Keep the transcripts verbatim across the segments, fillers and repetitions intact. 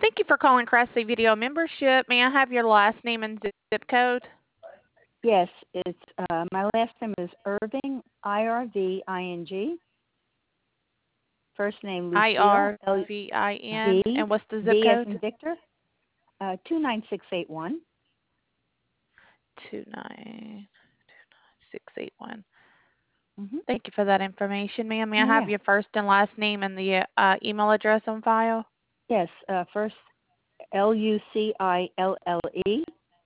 Thank you for calling Craftsy Video Membership. May I have your last name and zip code? Yes, it's uh, my last name is Irving, I R V I N G. First name I Lucille, R L V I N. V, And what's the zip V as code? in Victor, uh, two nine six eight one. Two nine six eight one. Mm-hmm. Thank you for that information, ma'am. May I Oh, have yeah. your first and last name and the uh, email address on file? Yes, uh, first L U C I L L E,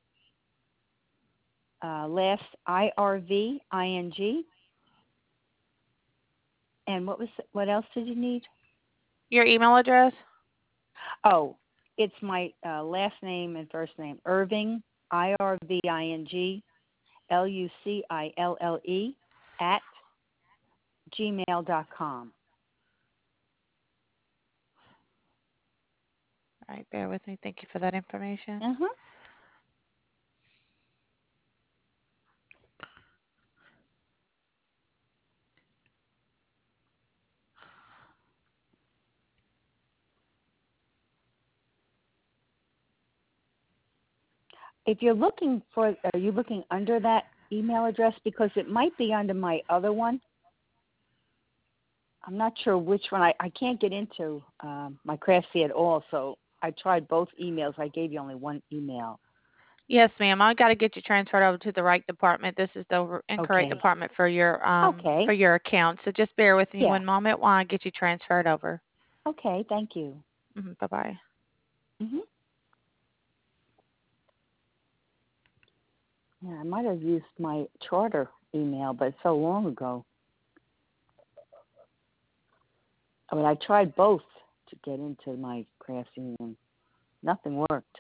uh, last I R V I N G. And what was what else did you need? Your email address? Oh, it's my uh, last name and first name, Irving, I R V I N G, L U C I L L E, at gmail dot com. All right, bear with me. Thank you for that information. Uh-huh. If you're looking for, are you looking under that email address? Because it might be under my other one. I'm not sure which one. I, I can't get into um, my Craftsy at all, so I tried both emails. I gave you only one email. Yes, ma'am. I got to get you transferred over to the right department. This is the incorrect Okay. department for your um Okay. for your account. So just bear with me Yeah. one moment while I get you transferred over. Okay. Thank you. Mm-hmm. Bye bye. Mhm. Yeah, I might have used my charter email, but it's so long ago. I mean, I tried both to get into my Craftsy, and nothing worked.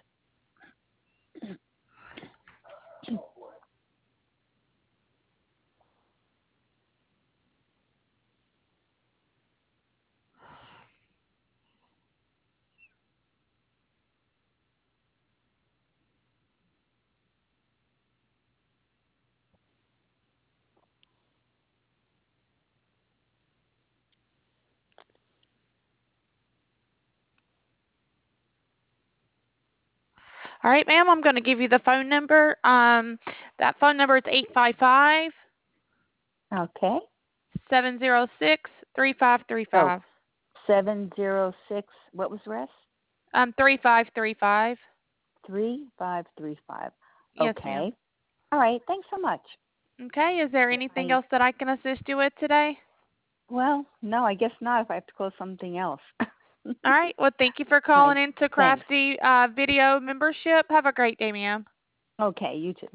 All right, ma'am. I'm going to give you the phone number. Um, that phone number is eight five five, Okay. seven zero six, three five three Oh, five. seven zero six. What was the rest? Um, three five three five. Three five three five. Yes, ma'am. Okay. All right. Thanks so much. Okay. Is there anything I, else that I can assist you with today? well, no, I guess not. If I have to call something else. All right. Well, thank you for All right. calling into Thanks. Craftsy uh, Video Membership. Have a great day, ma'am. Okay. You too.